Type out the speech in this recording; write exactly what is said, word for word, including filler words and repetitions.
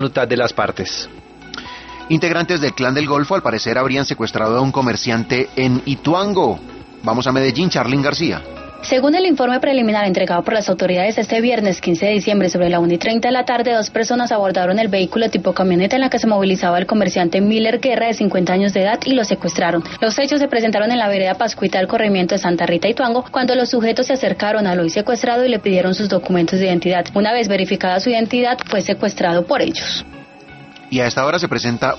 voluntad de las partes. Integrantes del Clan del Golfo al parecer habrían secuestrado a un comerciante en Ituango. Vamos a Medellín, Charlyn García. Según el informe preliminar entregado por las autoridades este viernes quince de diciembre sobre la una y treinta de la tarde, dos personas abordaron el vehículo tipo camioneta en la que se movilizaba el comerciante Miller Guerra, de cincuenta años de edad, y lo secuestraron. Los hechos se presentaron en la vereda Pascuita del corregimiento de Santa Rita, Ituango, cuando los sujetos se acercaron al hoy secuestrado y le pidieron sus documentos de identidad. Una vez verificada su identidad, fue secuestrado por ellos. Y a esta hora se presenta